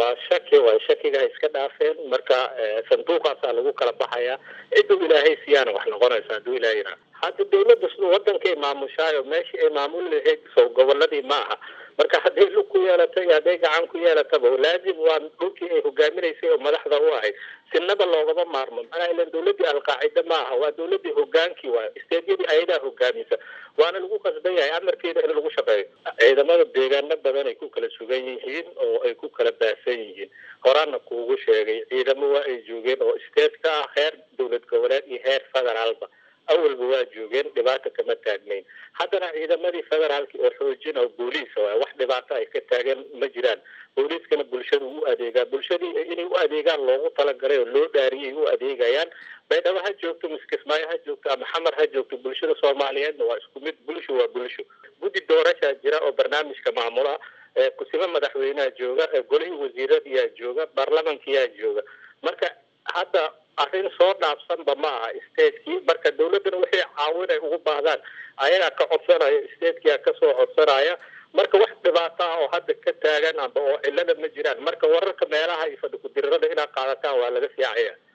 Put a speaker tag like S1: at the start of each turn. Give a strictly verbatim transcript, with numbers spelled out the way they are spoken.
S1: waa shaki waa shakiga iska dhaafeen marka sanduuqaas lagu kala baxaya ciduu ilaahay siyaana wax noqonaysa haduu ilaahayna hadda dawladda wadankay maamushayo meeshii ay maamul lahayd soo goboladii maaha marka hadii lu ku yeelatay hadii gacan ku yeelataba laazim waa dhulkii ay hogaaminaysay oo madaxda u ahayd sinaba loogaba maarmo ana ilaa dawladda alqaacida maaha waa dawladda hogaankii waa isteediyadii ayada hogaamisa waana lagu qasban yahay amarkeeda in lagu shaqeeyo ciidamada deegaano badan ay ku kala sugan yihiin oo ay ku kala baasan yihiin horana kuugu sheegay ciidamo waa ay joogeen oo isteedka ah heer dawlad goboleed iyo heer federaalba awalba waa joogeen dhibaato kama taagnayn haddana ciidamadii federaalka oo xoojin oo booliis oo wax dhibaato ay ka taagan ma jiraan booliiskana bulshada u adeegaa bulshadii inay u adeegaan loogu talagalay oo loo dhaariyay u adeegayaan baydhabo ha joogto miskismaayo ha joogto ama xamar ha joogto bulshada soomaaliyeedna waa isku mid bulsho waa bulsho guddi doorashaa jira oo barnaamijka maamula kusima madaxweynaha jooga golihii wasiiradiyaa jooga baarlamankiyaa jooga marka hadda arrin soo dhaafsanba ma aha isteedkii marka dawladana waxay caawinay ugu baahdaan ayagaa ka codsanaya isteedkiyaa kasoo codsanaya marka wax dhibaato ah oo hadda ka taagan amba oo cilada ma jiraan marka wararka meelaha iyo fadhi ku-dirirada inaad qaadataan waa laga fiicaya